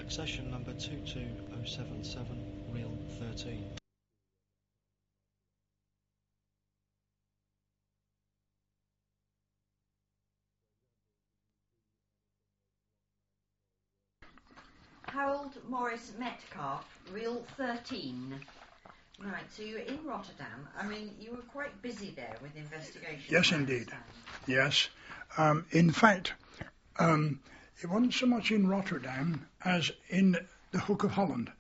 Session number 22077, reel 13. Harold Morris Metcalf, reel 13. Right, so you were in Rotterdam. I mean, you were quite busy there with investigations. Yes, indeed. Yes. In fact, it wasn't so much in Rotterdam as in the Hook of Holland.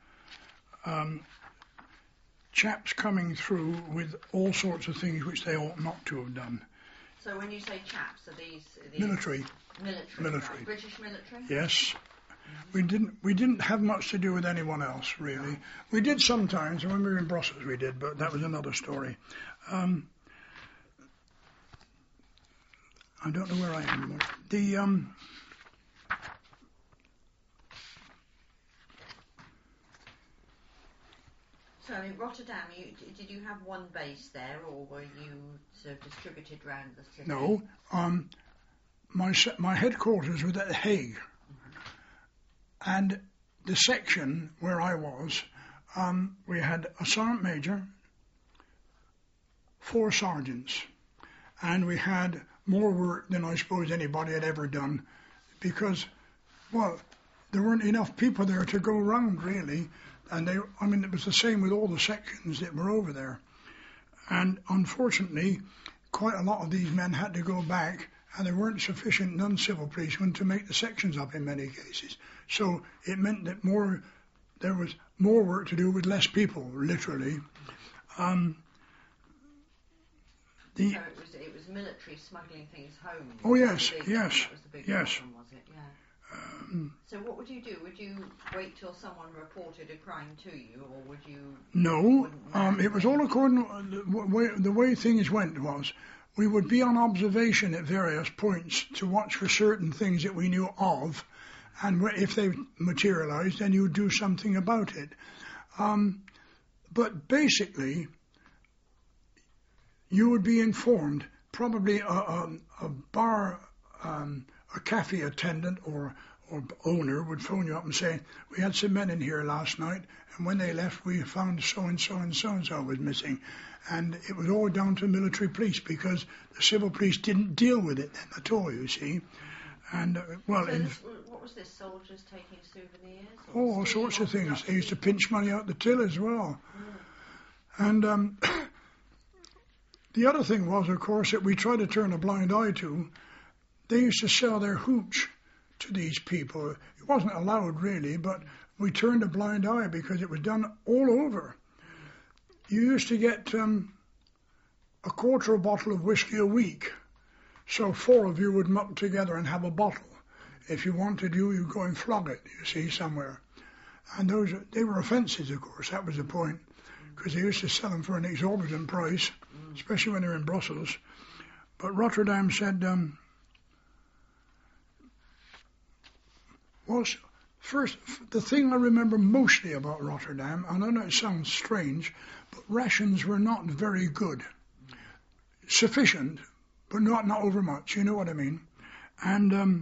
Chaps coming through with all sorts of things which they ought not to have done. So when you say chaps, are these military? Military. Right. British military? Yes. We didn't have much to do with anyone else, really. We did sometimes, when we were in Brussels we did, but that was another story. I don't know where I am anymore. So in Rotterdam, did you have one base there, or were you sort of distributed around the city? No. My headquarters was at The Hague. And the section where I was, we had a sergeant major, 4 sergeants, and we had more work than I suppose anybody had ever done because, well, there weren't enough people there to go round really, and it was the same with all the sections that were over there. And unfortunately, quite a lot of these men had to go back, and there weren't sufficient non-civil policemen to make the sections up in many cases. So it meant that there was more work to do with less people, literally. So it was military smuggling things home. Oh yes, That was the big yes. problem, was it? Yeah. So what would you do? Would you wait till someone reported a crime to you, or would you? No, it was all according to the way things went was. We would be on observation at various points to watch for certain things that we knew of, and if they materialised, then you would do something about it. But basically, you would be informed. Probably a bar, a cafe attendant or owner would phone you up and say, "We had some men in here last night, and when they left, we found so and so and so and so was missing." And it was all down to military police because the civil police didn't deal with it then at all, you see. And what was this? Soldiers taking souvenirs? All sorts of things. They used to pinch money out the till as well. And the other thing was, of course, that we tried to turn a blind eye to. They used to sell their hooch to these people. It wasn't allowed really, but we turned a blind eye because it was done all over. You used to get a quarter of a bottle of whiskey a week. So 4 of you would muck together and have a bottle. If you wanted you'd go and flog it, you see, somewhere. And they were offences, of course, that was the point. Because they used to sell them for an exorbitant price, especially when they were in Brussels. But Rotterdam said, first, the thing I remember mostly about Rotterdam, and I know it sounds strange, but rations were not very good. Sufficient, but not overmuch, you know what I mean. And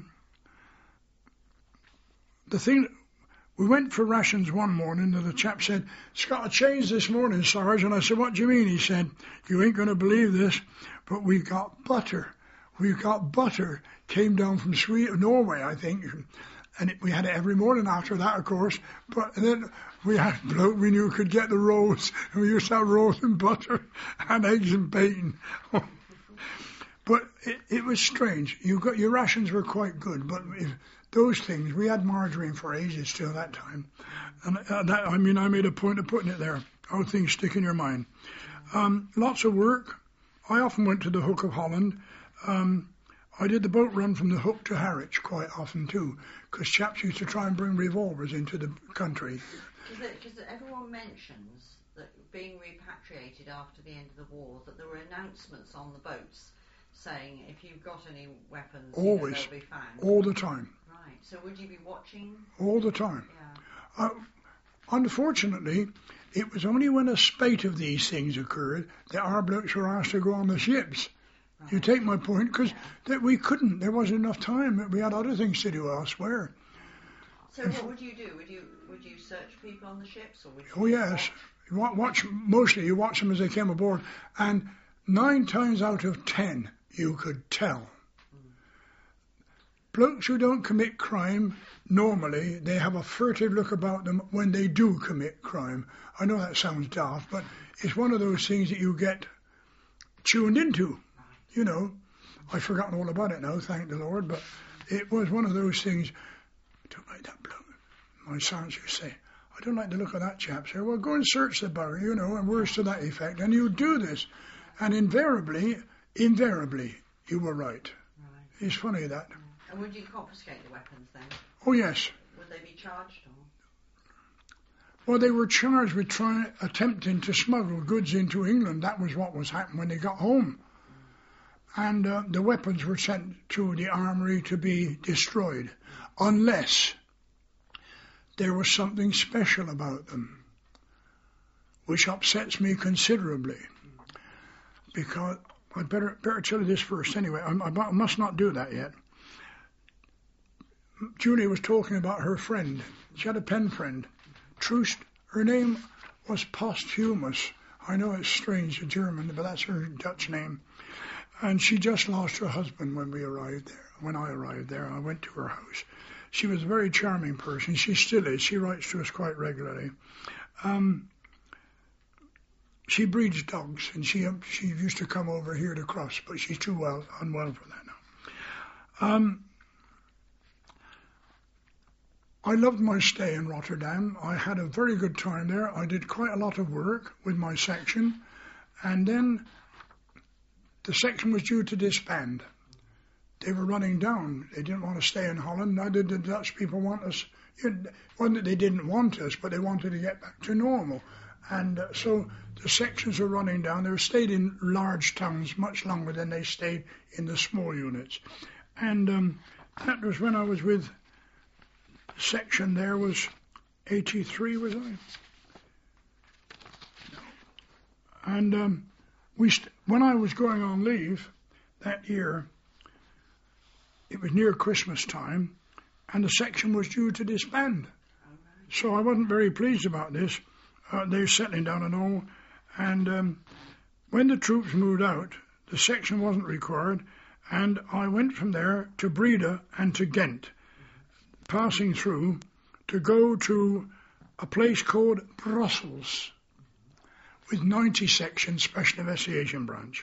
the thing, we went for rations one morning, and the chap said, "It's got to change this morning, Sarge." And I said, "What do you mean?" He said, "You ain't going to believe this, but we got butter. We've got butter. Came down from Norway, I think. And we had it every morning after that, of course. But then we had a bloke we knew could get the rolls. And we used to have rolls and butter and eggs and bacon. But it was strange. Your rations were quite good. But those things, we had margarine for ages till that time. And I made a point of putting it there. How things stick in your mind. Lots of work. I often went to the Hook of Holland. I did the boat run from the Hook to Harwich quite often too, because chaps used to try and bring revolvers into the country. Because everyone mentions that being repatriated after the end of the war, that there were announcements on the boats saying if you've got any weapons, always, they'll be found. All the time. Right. So would you be watching? All the time. Yeah. Unfortunately, it was only when a spate of these things occurred that our blokes were asked to go on the ships. Right. You take my point, because we couldn't. There wasn't enough time. We had other things to do elsewhere. So what would you do? Would you search people on the ships, or would you? Oh yes, mostly you watch them as they came aboard, and 9 times out of 10 you could tell. Blokes who don't commit crime, normally they have a furtive look about them when they do commit crime. I know that sounds daft, but it's one of those things that you get tuned into, you know. I've forgotten all about it now, thank the Lord, but it was one of those things. I don't like that bloke. My sergeant used to say, I don't like the look of that chap, sir. Well, go and search the bugger, you know, and words to that effect. And you do this. And invariably, you were right. Right. It's funny that. And would you confiscate the weapons then? Oh, yes. Would they be charged? Or? Well, they were charged with attempting to smuggle goods into England. That was what was happening when they got home. And the weapons were sent to the armory to be destroyed, unless there was something special about them, which upsets me considerably. Because I'd better tell you this first anyway. I must not do that yet. Julie was talking about her friend. She had a pen friend. Troost. Her name was Posthumus. I know it's strange, German, but that's her Dutch name. And she just lost her husband when we arrived there. When I arrived there, I went to her house. She was a very charming person. She still is. She writes to us quite regularly. She breeds dogs, and she used to come over here to cross, but she's too unwell for that now. I loved my stay in Rotterdam. I had a very good time there. I did quite a lot of work with my section, and then the section was due to disband. They were running down. They didn't want to stay in Holland. Neither did the Dutch people want us. It wasn't that they didn't want us, but they wanted to get back to normal. And so the sections were running down. They stayed in large towns much longer than they stayed in the small units. And that was when I was with the section there was 83, was I? No. And when I was going on leave that year, it was near Christmas time, and the section was due to disband. So I wasn't very pleased about this. They were settling down and all. And when the troops moved out, the section wasn't required, and I went from there to Breda and to Ghent, passing through to go to a place called Brussels, with 90 section Special Investigation Branch.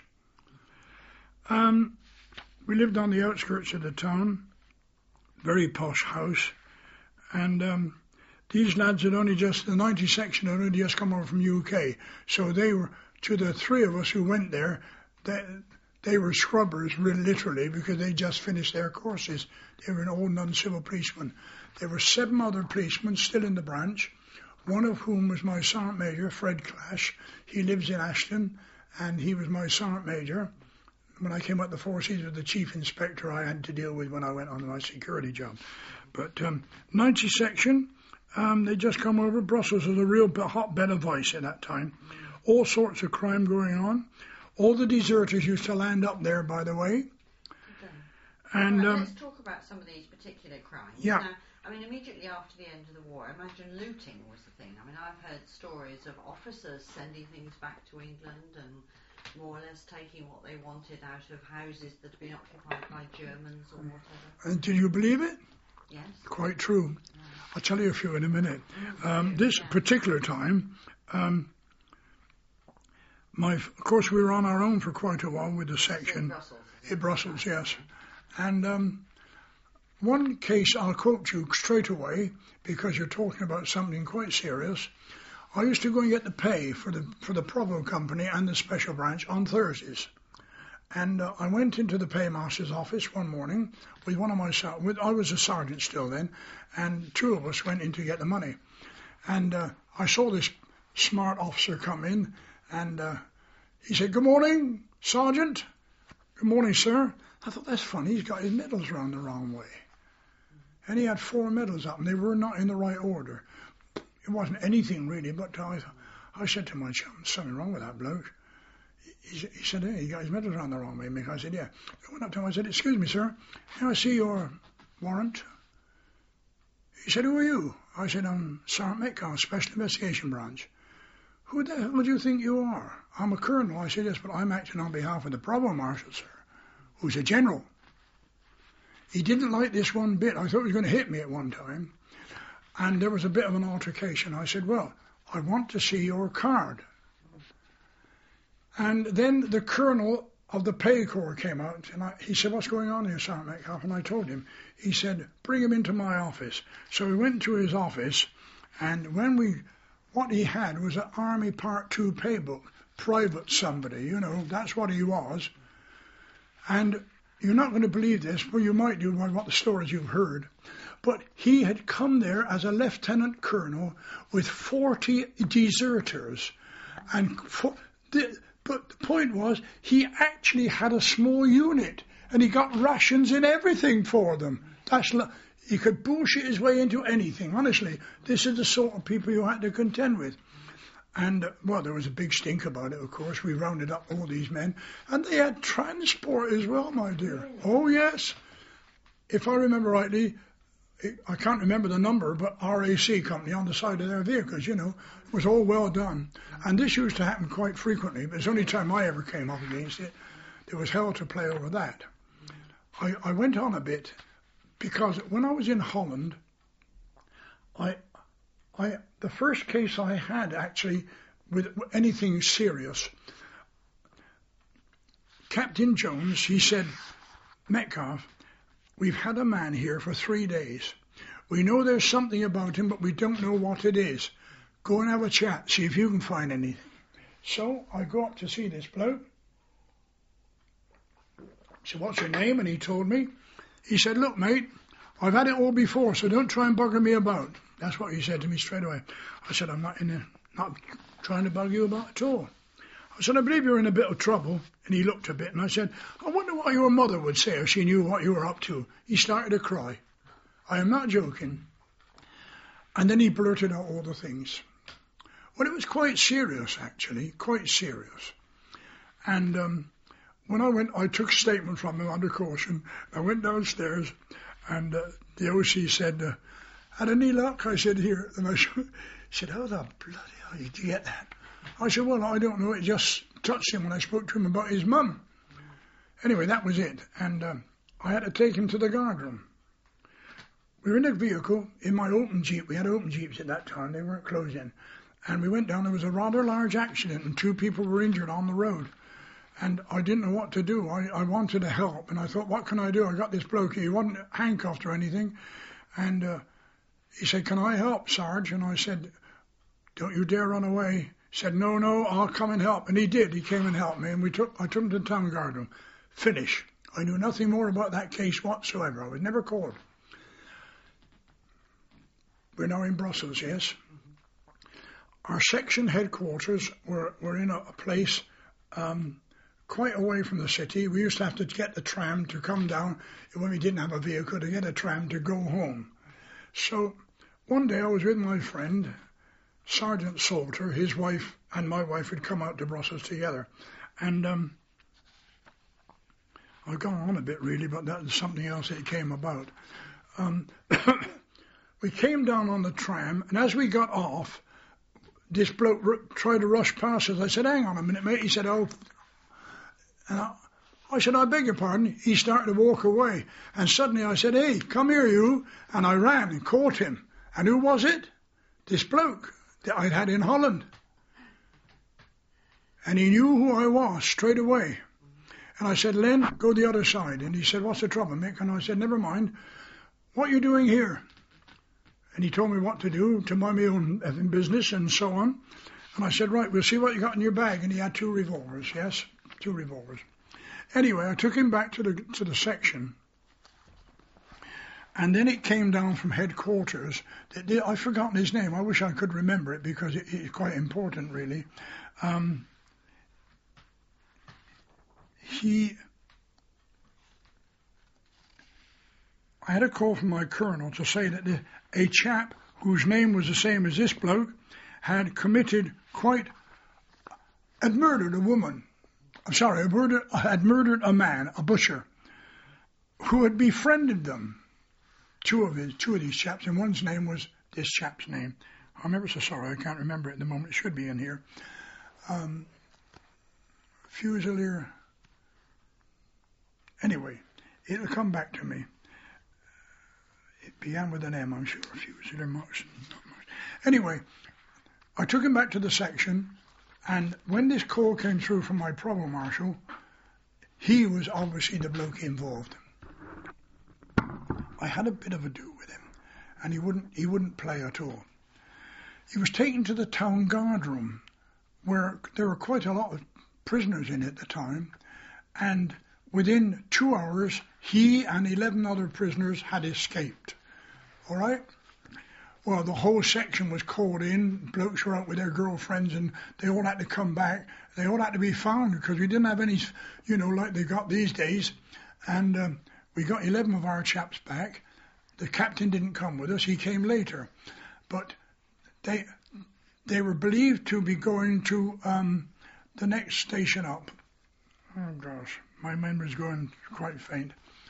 We lived on the outskirts of the town, very posh house, and these lads had only just, the 90 section had only just come over from UK, so they were, to the three of us who went there, they were scrubbers, literally, because they just finished their courses. They were an old non-civil policeman. There were 7 other policemen still in the branch, one of whom was my Sergeant Major, Fred Clash. He lives in Ashton, and he was my Sergeant Major. When I came up the forces, he was the Chief Inspector I had to deal with when I went on my security job. But 90 section, they just come over. Brussels was a real hotbed of vice at that time. All sorts of crime going on. All the deserters used to land up there, by the way. Okay. And right, let's talk about some of these particular crimes. Yeah. Now, I mean, immediately after the end of the war, I imagine looting was the thing. I mean, I've heard stories of officers sending things back to England and more or less taking what they wanted out of houses that had been occupied by Germans or whatever. And do you believe it? Yes. Quite true. Yeah. I'll tell you a few in a minute. This particular time, of course, we were on our own for quite a while with the section. In Brussels, yes. And one case I'll quote you straight away, because you're talking about something quite serious. I used to go and get the pay for the Provo Company and the Special Branch on Thursdays. And I went into the paymaster's office one morning with one of my I was a sergeant still then, and 2 of us went in to get the money. And I saw this smart officer come in, and he said, "Good morning, Sergeant." "Good morning, sir." I thought, that's funny, he's got his medals round the wrong way. And he had 4 medals up, and they were not in the right order. It wasn't anything really, but I said to my chum, "There's something wrong with that bloke." He said, "Hey, he got his medals round the wrong way, Mick." I said, "Yeah." I went up to him, I said, "Excuse me, sir, can I see your warrant?" He said, who are you? I said, I'm Sergeant Metcalf, Special Investigation Branch. Who the hell do you think you are? I'm a colonel. I said, yes, but I'm acting on behalf of the Provost Marshal, sir, who's a general. He didn't like this one bit. I thought he was going to hit me at one time. And there was a bit of an altercation. I said, well, I want to see your card. And then the colonel of the Pay Corps came out, and he said, what's going on here, Sergeant Metcalf? And I told him. He said, bring him into my office. So we went to his office, and what he had was an Army Part 2 pay book, private somebody, that's what he was. And you're not going to believe this, well, you might do by what the stories you've heard, but he had come there as a lieutenant colonel with 40 deserters. But the point was, he actually had a small unit, and he got rations and everything for them. He could bullshit his way into anything, honestly. This is the sort of people you had to contend with. And, well, there was a big stink about it, of course. We rounded up all these men. And they had transport as well, my dear. Oh, yes. If I remember rightly, I can't remember the number, but RAC company on the side of their vehicles, it was all well done. And this used to happen quite frequently, but it's the only time I ever came up against it. There was hell to play over that. I went on a bit, because when I was in Holland, the first case I had actually with anything serious, Captain Jones, he said, Metcalf, we've had a man here for 3 days. We know there's something about him, but we don't know what it is. Go and have a chat, see if you can find anything. So I go up to see this bloke. I said, what's your name? And he told me. He said, look, mate, I've had it all before, so don't try and bugger me about. That's what he said to me straight away. I said, I'm not trying to bug you about at all. I said, I believe you're in a bit of trouble. And he looked a bit, and I said, I wonder what your mother would say if she knew what you were up to. He started to cry. I am not joking. And then he blurted out all the things. Well, it was quite serious, actually, quite serious. And when I took a statement from him under caution. I went downstairs, and the OC said, had any luck? I said, here. And I said, how the bloody hell did you get that? I said, well, I don't know. It just touched him when I spoke to him about his mum. Anyway, that was it. And I had to take him to the guardroom. We were in a vehicle, in my open Jeep. We had open Jeeps at that time. They weren't closed in. And we went down. There was a rather large accident, and 2 people were injured on the road. And I didn't know what to do. I wanted to help. And I thought, what can I do? I got this bloke. He wasn't handcuffed or anything. And he said, can I help, Sarge? And I said, don't you dare run away. He said, no, I'll come and help. And he did. He came and helped me. And I took him to the town guard room. Finish. I knew nothing more about that case whatsoever. I was never called. We're now in Brussels, yes? Our section headquarters were in a place quite away from the city. We used to have to get the tram to come down when we didn't have a vehicle, to get a tram to go home. So one day I was with my friend, Sergeant Salter. His wife and my wife had come out to Brussels together. And I've gone on a bit really, but that was something else that came about. We came down on the tram, and as we got off, this bloke tried to rush past us. I said, hang on a minute, mate. He said, oh. And I said, I beg your pardon. He started to walk away. And suddenly I said, hey, come here, you. And I ran and caught him. And who was it? This bloke that I'd had in Holland. And he knew who I was straight away. And I said, Len, go the other side. And he said, what's the trouble, Mick? And I said, never mind. What are you doing here? And he told me what to do, to mind my own business and so on. And I said, right, we'll see what you got in your bag. And he had 2 revolvers, yes, 2 revolvers. Anyway, I took him back to the section. And then it came down from headquarters. I've forgotten his name. I wish I could remember it because it's quite important, really. I had a call from my colonel to say that a chap whose name was the same as this bloke had murdered a woman. Had murdered a man, a butcher, who had befriended them. two of these chaps, and one's name was this chap's name. I'm ever so sorry, I can't remember it at the moment. It should be in here. Fusilier. Anyway, it'll come back to me. It began with an M, I'm sure. Fusilier Marks. Anyway, I took him back to the section, and when this call came through from my provost marshal, he was obviously the bloke involved. I had a bit of a do with him, and he wouldn't play at all. He was taken to the town guard room, where there were quite a lot of prisoners in at the time, and within 2 hours, he and 11 other prisoners had escaped. All right? Well, the whole section was called in. Blokes were out with their girlfriends, and they all had to come back. They all had to be found, because we didn't have any, like they got these days. And we got 11 of our chaps back. The captain didn't come with us. He came later. But they were believed to be going to the next station up. Oh, gosh, my memory's going quite faint.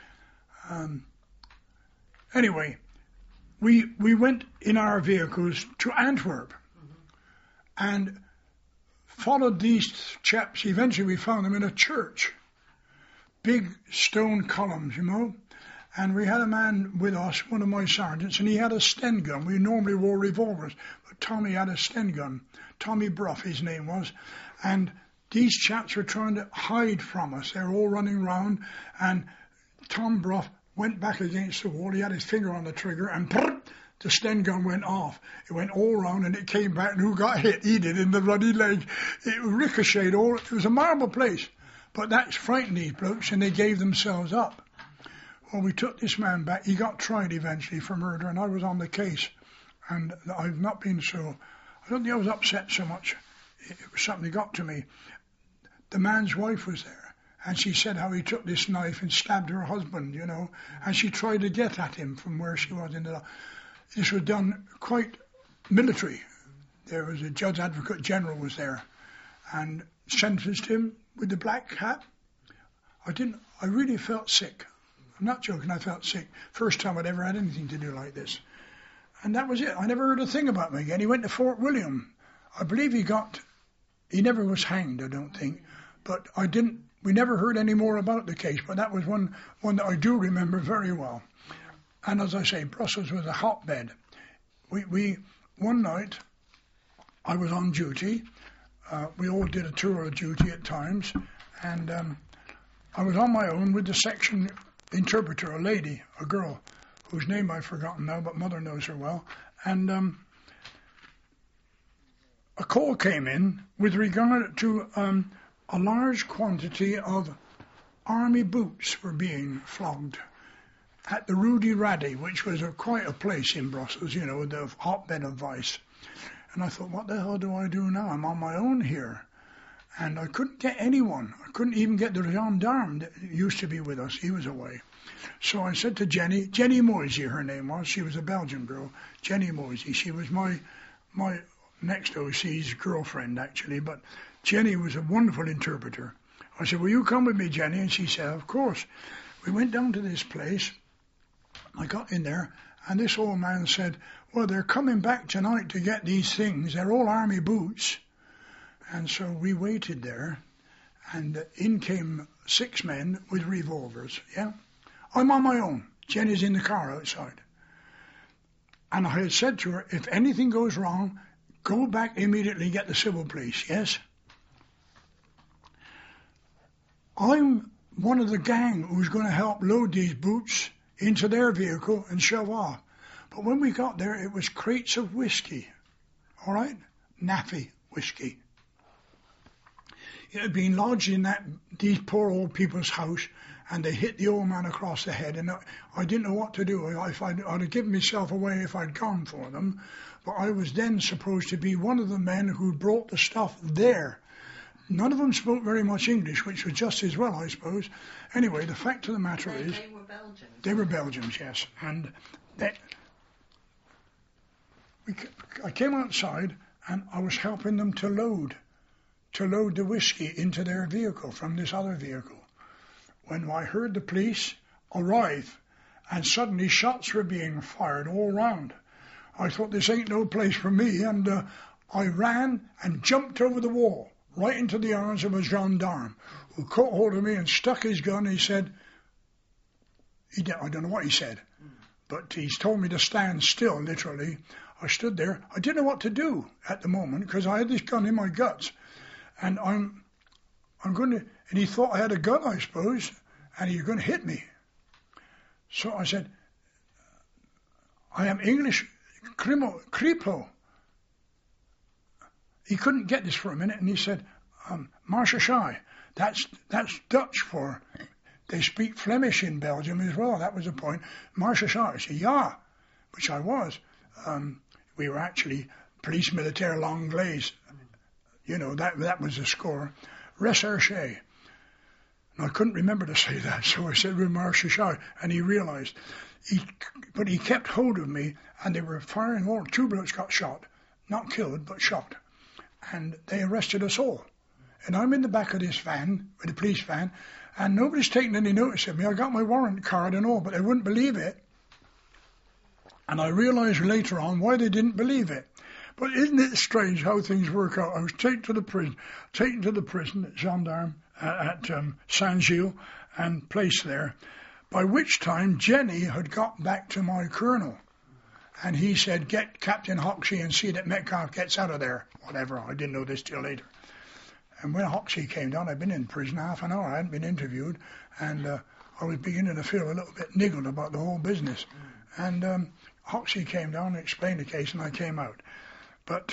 Anyway, we went in our vehicles to Antwerp and followed these chaps. Eventually we found them in a church. Big stone columns, And we had a man with us, one of my sergeants, and he had a Sten gun. We normally wore revolvers, but Tommy had a Sten gun. Tommy Bruff, his name was. And these chaps were trying to hide from us. They were all running round, and Tom Bruff went back against the wall. He had his finger on the trigger, and the Sten gun went off. It went all round, and it came back, and who got hit? He did, in the ruddy leg. It ricocheted all. It was a marble place. But that frightened these blokes, and they gave themselves up. Well, we took this man back. He got tried eventually for murder, and I was on the case. And I've not been so... I don't think I was upset so much. It was something that got to me. The man's wife was there, and she said how he took this knife and stabbed her husband, and she tried to get at him from where she was in the... This was done quite military. There was a judge advocate general was there, and sentenced him with the black hat. I really felt sick. I'm not joking, I felt sick. First time I'd ever had anything to do like this. And that was it. I never heard a thing about him again. He went to Fort William. I believe he never was hanged, I don't think. But we never heard any more about the case, but that was one that I do remember very well. And as I say, Brussels was a hotbed. One night, I was on duty. We all did a tour of duty at times, and I was on my own with the section interpreter, a lady, a girl, whose name I've forgotten now, but Mother knows her well. And a call came in with regard to a large quantity of army boots were being flogged at the Rue de Raddy, which was quite a place in Brussels, the hotbed of vice. And I thought, what the hell do I do now? I'm on my own here. And I couldn't get anyone. I couldn't even get the gendarme that used to be with us. He was away. So I said to Jenny Moisey, her name was. She was a Belgian girl, Jenny Moisey. She was my next OC's girlfriend, actually. But Jenny was a wonderful interpreter. I said, will you come with me, Jenny? And she said, of course. We went down to this place. I got in there, and this old man said, well, they're coming back tonight to get these things. They're all army boots. And so we waited there, and in came 6 men with revolvers, yeah? I'm on my own. Jenny's in the car outside. And I had said to her, if anything goes wrong, go back immediately and get the civil police, yes? I'm one of the gang who's going to help load these boots into their vehicle and shove off. But when we got there, it was crates of whiskey, all right? Naffy whiskey. It had been lodged in these poor old people's house, and they hit the old man across the head, and I didn't know what to do. I'd have given myself away if I'd gone for them, but I was then supposed to be one of the men who brought the stuff there. None of them spoke very much English, which was just as well, I suppose. Anyway, the fact of the matter is... They were Belgians. They were Belgians, yes. And I came outside, and I was helping them to load the whiskey into their vehicle from this other vehicle. When I heard the police arrive, and suddenly shots were being fired all round. I thought, this ain't no place for me, and I ran and jumped over the wall, right into the arms of a gendarme, who caught hold of me and stuck his gun. He said, I don't know what he said, but he's told me to stand still, literally. I stood there. I didn't know what to do at the moment, because I had this gun in my guts, and I'm going to, and he thought I had a gun, I suppose, and he was going to hit me. So I said, I am English Kripo. He couldn't get this for a minute, and he said, Marshal, that's Dutch for, they speak Flemish in Belgium as well. That was the point. Marshal, I said, yeah, which I was. We were actually police militaire l'anglaise. You know, that was the score. Recherche. And I couldn't remember to say that, so I said, Marshal, and he realized. But he kept hold of me, and they were firing all. 2 bullets got shot. Not killed, but shot. And they arrested us all. And I'm in the back of this van, with the police van, and nobody's taking any notice of me. I got my warrant card and all, but they wouldn't believe it. And I realized later on why they didn't believe it. But isn't it strange how things work out? I was taken to the prison, gendarme, at Saint-Gilles, and placed there. By which time Jenny had got back to my colonel. And he said, get Captain Hoxie and see that Metcalf gets out of there. Whatever, I didn't know this till later. And when Hoxie came down, I'd been in prison half an hour, I hadn't been interviewed, and I was beginning to feel a little bit niggled about the whole business. And Hoxie came down and explained the case, and I came out. But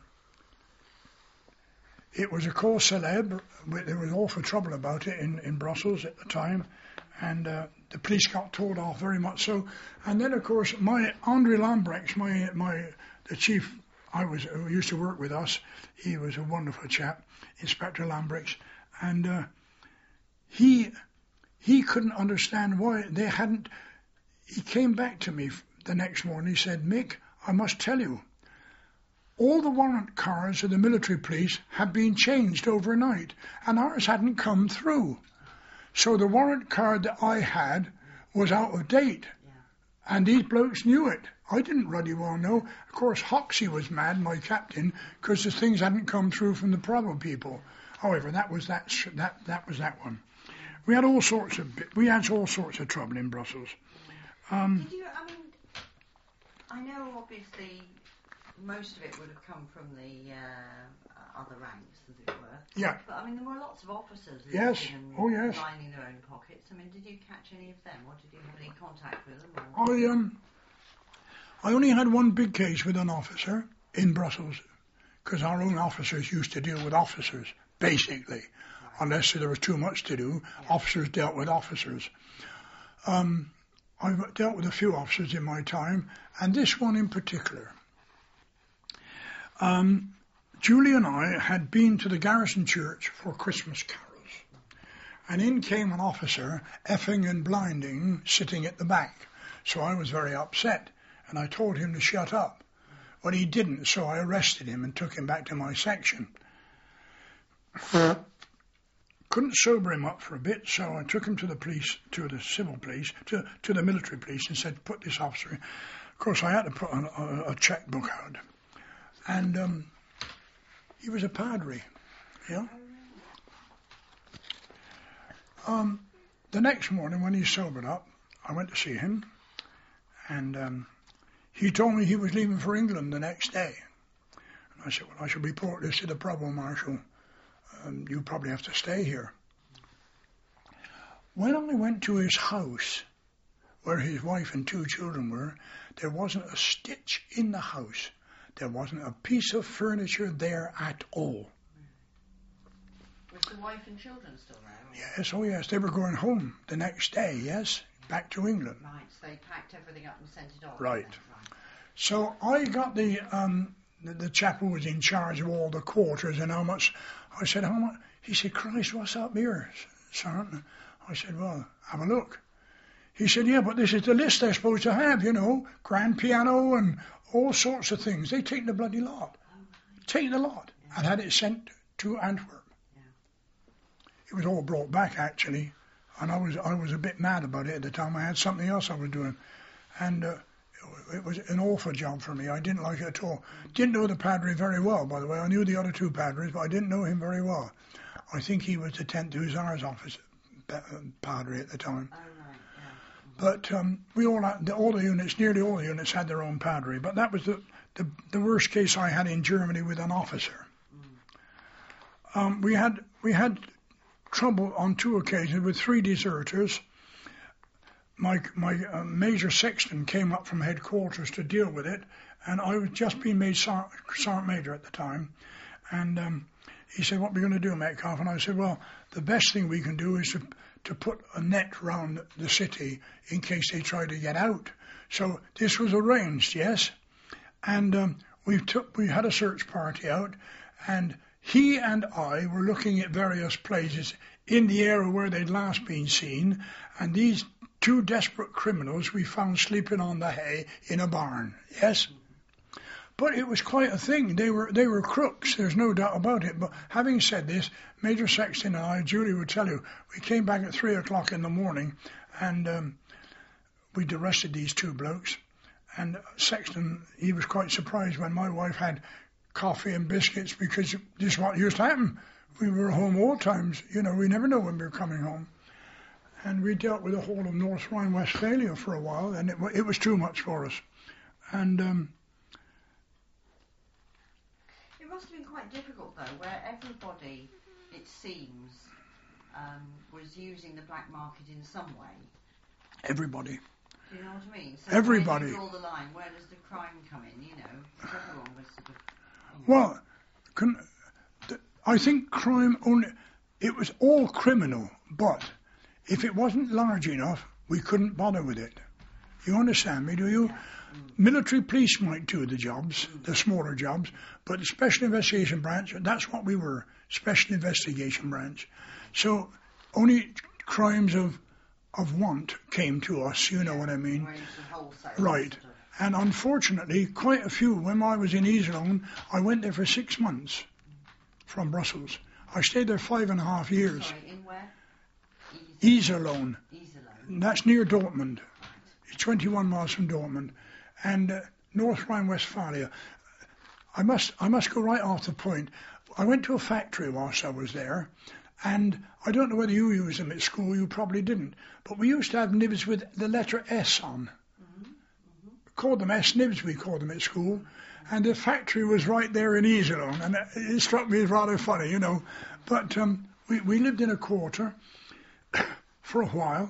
it was a cause célèbre. There was awful trouble about it in Brussels at the time, and the police got told off very much so. And then, of course, André Lambrechts, the chief who used to work with us, he was a wonderful chap, Inspector Lambrechts, and he couldn't understand why they hadn't. He came back to me the next morning. He said, Mick, I must tell you, all the warrant cards of the military police had been changed overnight, and ours hadn't come through. So the warrant card that I had was out of date, and these blokes knew it. I didn't really well know. Of course, Hoxie was mad, my captain, because the things hadn't come through from the Bravo people. However, that was that one. We had all sorts of trouble in Brussels. Did you? I know obviously most of it would have come from the other ranks, as it were. Yeah. But there were lots of officers yes. lining their own pockets. Did you catch any of them, or did you have any contact with them? I only had one big case with an officer in Brussels, because our own officers used to deal with officers, basically. Right. Unless there was too much to do, officers dealt with officers. I've dealt with a few officers in my time, and this one in particular. Julie and I had been to the garrison church for Christmas carols, and in came an officer, effing and blinding, sitting at the back. So I was very upset, and I told him to shut up. Well, he didn't, so I arrested him and took him back to my section. Couldn't sober him up for a bit, so I took him to the police, to the civil police, to the military police, and said, put this officer in. Of course, I had to put a checkbook out. And he was a padre, yeah. The next morning, when he sobered up, I went to see him, and he told me he was leaving for England the next day. And I said, well, I shall report this to the Provost Marshal. You probably have to stay here. When I went to his house, where his wife and 2 children were, there wasn't a stitch in the house. There wasn't a piece of furniture there at all. Was the wife and children still there? Yes, oh yes, they were going home the next day, yes, back to England. Right, so they packed everything up and sent it off. Right. So I got the chap who was in charge of all the quarters and how much. I said, how much? He said, Christ, what's up here, Sergeant? I said, well, have a look. He said, yeah, but this is the list they're supposed to have, grand piano and all sorts of things. They take the bloody lot. Take the lot. And had it sent to Antwerp. Yeah. It was all brought back, actually. and I was a bit mad about it at the time. I had something else I was doing, and it was an awful job for me. I didn't like it at all. Didn't know the Padre very well, by the way. I knew the other two Padres, but I didn't know him very well. I think he was the 10th Hussars officer Padre at the time. Oh, right, yeah. But we all had, nearly all the units had their own Padre. But that was the worst case I had in Germany with an officer. We had trouble on 2 occasions with 3 deserters. My Major Sexton came up from headquarters to deal with it, and I was just being made Sergeant Major at the time. And he said, "What are we going to do, Metcalf?" And I said, "Well, the best thing we can do is to put a net round the city in case they try to get out." So this was arranged, yes. And we had a search party out, and he and I were looking at various places in the area where they'd last been seen, and these 2 desperate criminals we found sleeping on the hay in a barn, yes. But it was quite a thing. They were crooks, there's no doubt about it. But having said this, Major Sexton and I, Julie would tell you, we came back at 3 o'clock in the morning, and we'd arrested these 2 blokes. And Sexton, he was quite surprised when my wife had coffee and biscuits, because this is what used to happen. We were home all times. You know, we never know when we were coming home. And we dealt with the whole of North Rhine-Westphalia for a while, and it was too much for us. And it must have been quite difficult, though, where everybody, it seems, was using the black market in some way. everybody. Do you know what I mean? So Everybody. Where do you draw the line? Where does the crime come in? You know, 'cause everyone was sort of. Well, I think crime only, it was all criminal, but if it wasn't large enough, we couldn't bother with it. You understand me, do you? Yeah. Military police might do the jobs, the smaller jobs, but the Special Investigation Branch, that's what we were, Special Investigation Branch. So only crimes of want came to us, you know what I mean? Where it's the wholesale Right. sort of- And unfortunately, quite a few, when I was in Iserlohn, I went there for 6 months from Brussels. I stayed there 5.5 years. Sorry, in where? Iserlohn, Iserlohn. that's near Dortmund. It's 21 miles from Dortmund. And North Rhine-Westphalia. I must go right off the point. I went to a factory whilst I was there, and I don't know whether you used them at school, you probably didn't, but we used to have nibs with the letter S on. Called them S-nibs, we called them at school, and the factory was right there in Iserlohn, and it struck me as rather funny, you know. But we lived in a quarter for a while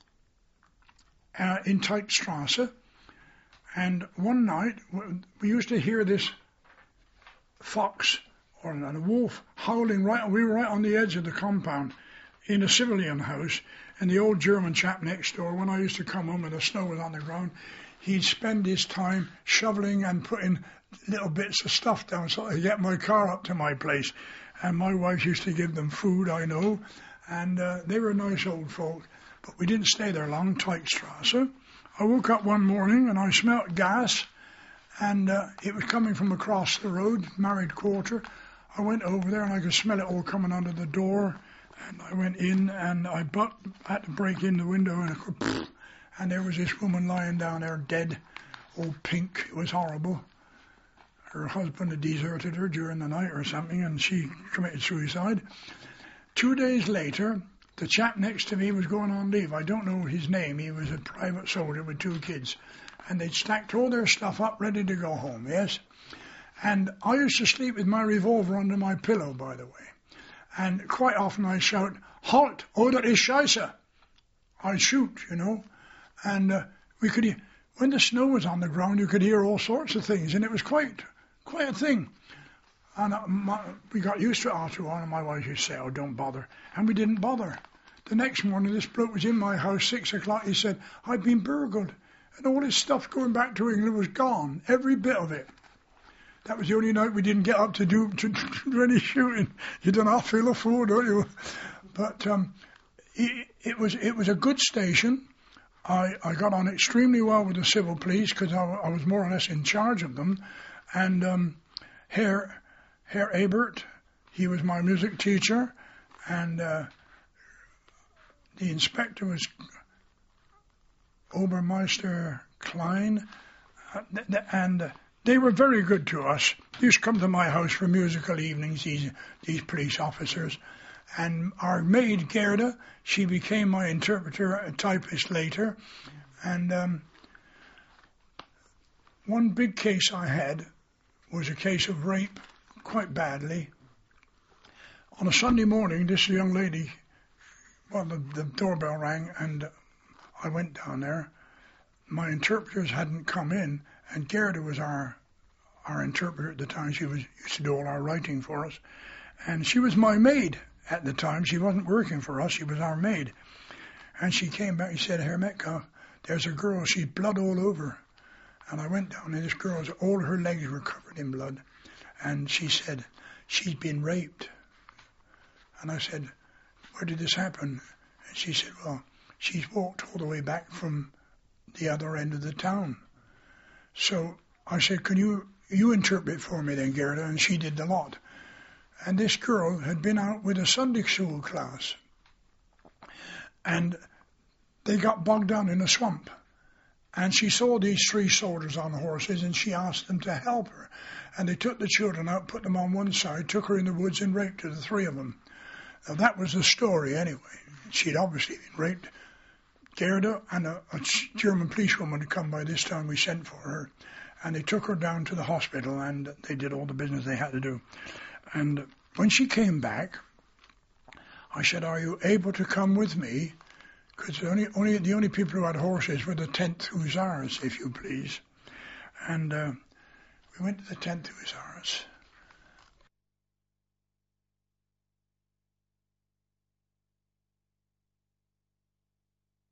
in Teichstrasse, and one night we used to hear this fox or a wolf howling we were right on the edge of the compound in a civilian house, and the old German chap next door, when I used to come home and the snow was on the ground, he'd spend his time shoveling and putting little bits of stuff down so I could get my car up to my place. And my wife used to give them food, I know, and they were nice old folk. But we didn't stay there long, Teichstrasse. I woke up one morning and I smelt gas, and it was coming from across the road, married quarter. I went over there and I could smell it all coming under the door, and I went in and I had to break in the window, and there was this woman lying down there dead, all pink. It was horrible. Her husband had deserted her during the night or something, and she committed suicide. 2 days later, the chap next to me was going on leave. I don't know his name. He was a private soldier with 2 kids. And they'd stacked all their stuff up, ready to go home, yes? And I used to sleep with my revolver under my pillow, by the way. And quite often I shout, "Halt! Oh, that is Scheiße!" I'd shoot, you know. And we could, when the snow was on the ground, you could hear all sorts of things, and it was quite a thing. And we got used to it after a while, and my wife used to say, "Oh, don't bother." And we didn't bother. The next morning, this bloke was in my house, 6 o'clock. He said, "I've been burgled." And all his stuff going back to England was gone, every bit of it. That was the only night we didn't get up to do any shooting. You do not feel a fool, don't you? But it was a good station. I got on extremely well with the civil police because I was more or less in charge of them. And Herr Ebert, he was my music teacher, and the inspector was Obermeister Klein, and they were very good to us. They used to come to my house for musical evenings, these police officers. And our maid, Gerda, she became my interpreter, a typist later. And one big case I had was a case of rape, quite badly. On a Sunday morning, this young lady, well, the doorbell rang, and I went down there. My interpreters hadn't come in, and Gerda was our interpreter at the time. She used to do all our writing for us. And she was my maid at the time. She wasn't working for us. She was our maid. And she came back and said, Herr Metcalf, there's a girl. She's blood all over. And I went down, and this girl's, all her legs were covered in blood. And she said, she's been raped. And I said, where did this happen? And she said, well, she's walked all the way back from the other end of the town. So I said, can you interpret for me then, Gerda? And she did the lot. And this girl had been out with a Sunday school class. And they got bogged down in a swamp. And she saw these 3 soldiers on horses, and she asked them to help her. And they took the children out, put them on one side, took her in the woods and raped her, the 3 of them. Now that was the story anyway. She'd obviously been raped. Gerda and a German policewoman had come by this time. We sent for her. And they took her down to the hospital, and they did all the business they had to do. And when she came back, I said, are you able to come with me? Because the only people who had horses were the 10th Hussars, if you please. And we went to the 10th Hussars.